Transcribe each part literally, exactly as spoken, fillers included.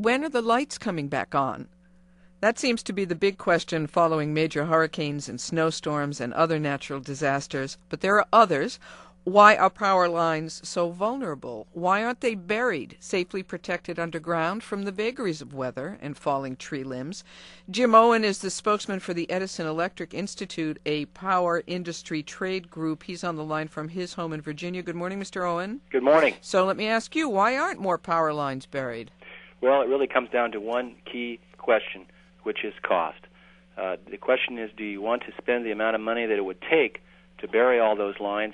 when are the lights coming back on? That seems to be the big question following major hurricanes and snowstorms and other natural disasters. But there are others. Why are power lines so vulnerable? Why aren't they buried, safely protected underground from the vagaries of weather and falling tree limbs? Jim Owen is the spokesman for the Edison Electric Institute, a power industry trade group. He's on the line from his home in Virginia. Good morning, Mister Owen. Good morning. So let me ask you, why aren't more power lines buried? Well, it really comes down to one key question, which is cost. Uh, the question is, do you want to spend the amount of money that it would take to bury all those lines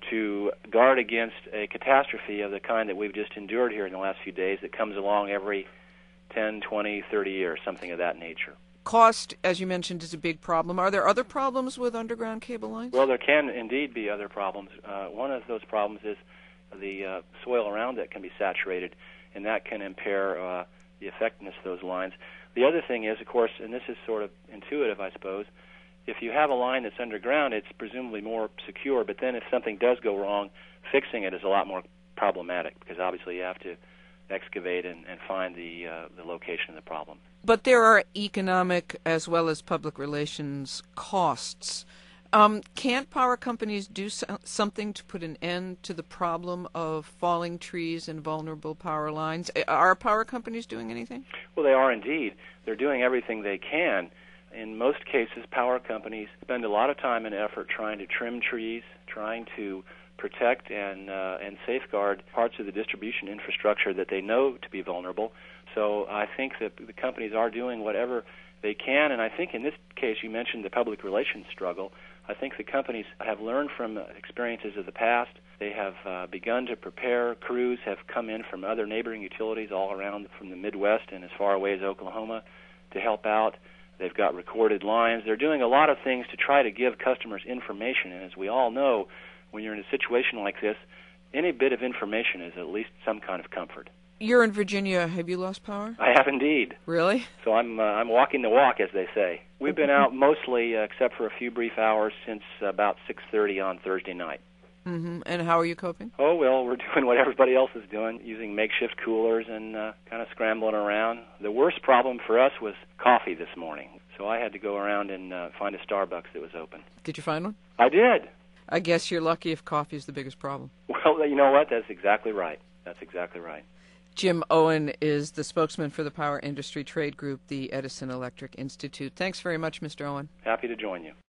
to guard against a catastrophe of the kind that we've just endured here in the last few days that comes along every ten, twenty, thirty years, something of that nature? Cost, as you mentioned, is a big problem. Are there other problems with underground cable lines? Well, there can indeed be other problems. Uh, one of those problems is the uh, soil around it can be saturated, and that can impair uh, the effectiveness of those lines. The other thing is, of course, and this is sort of intuitive, I suppose, if you have a line that's underground, it's presumably more secure, but then if something does go wrong, fixing it is a lot more problematic because obviously you have to excavate and, and find the, uh, the location of the problem. But there are economic as well as public relations costs. Um, can't power companies do so- something to put an end to the problem of falling trees and vulnerable power lines? Are power companies doing anything? Well, they are indeed. They're doing everything they can. In most cases, power companies spend a lot of time and effort trying to trim trees, trying to protect and uh, and safeguard parts of the distribution infrastructure that they know to be vulnerable. So I think that the companies are doing whatever they can, and I think in this case you mentioned the public relations struggle. I think the companies have learned from experiences of the past. They have uh, begun to prepare. Crews have come in from other neighboring utilities all around from the Midwest and as far away as Oklahoma to help out. They've got recorded lines. They're doing a lot of things to try to give customers information, and as we all know, when you're in a situation like this, any bit of information is at least some kind of comfort. You're in Virginia. Have you lost power? I have indeed. Really? So I'm uh, I'm walking the walk, as they say. We've been out mostly, uh, except for a few brief hours, since about six thirty on Thursday night. Mm-hmm. And how are you coping? Oh, well, we're doing what everybody else is doing, using makeshift coolers and uh, kind of scrambling around. The worst problem for us was coffee this morning, so I had to go around and uh, find a Starbucks that was open. Did you find one? I did. I guess you're lucky if coffee is the biggest problem. Well, you know what? That's exactly right. That's exactly right. Jim Owen is the spokesman for the power industry trade group, the Edison Electric Institute. Thanks very much, Mister Owen. Happy to join you.